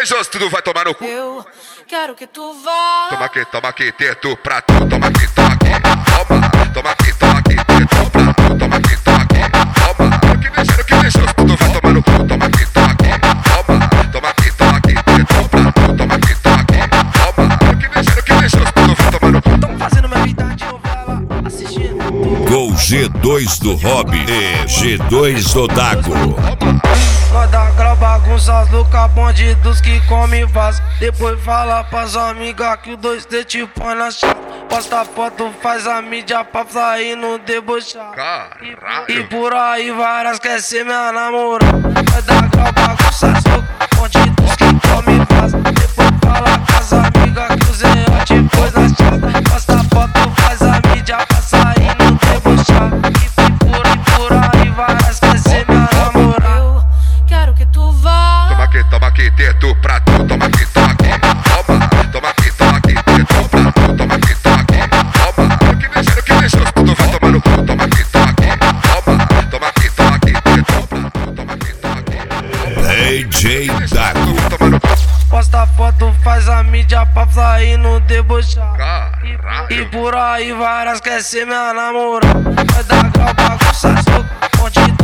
invejoso, tudo vai tomar no cu. Eu quero que tu vá. Toma aqui, teto pra tu. Toma aqui, toma aqui. Toma aqui, teto pra tu. Toma aqui, que invejoso, tudo vai tomar no cu. Toma aqui, toma aqui, teto pra tu. Toma aqui, que invejoso, tudo vai tomar no cu. Tão fazendo minha vida de novela, assistindo. Gol G2 do Hobby e G2 do Dago. Nós dá aquela bagunça louca, bonde dos que come vaso. Depois fala pras amigas que o 2T te põe na chave. Posta foto, faz a mídia pra sair no debochar. E por aí várias quer ser minha namorada. Nós dá aquela bagunça louca, bonde dos que come vaso. Depois fala pras amigas que o Zé te pôs na chave. Posta foto, faz a mídia pra sair no debochar. E por aí várias quer ser minha namorada. Quero que tu vá. Toma aqui, teto pra tu. Toma aqui, toma aqui, teto pra tu. Toma aqui, que invejoso, tudo vai tomar no cu. Toma aqui, teto pra tu. Toma aqui, DJ Dago. Posta foto, faz a mídia pra sair no debochar. E por aí várias quer ser minha namorada. Vai dar grau, bagunça, soco, onde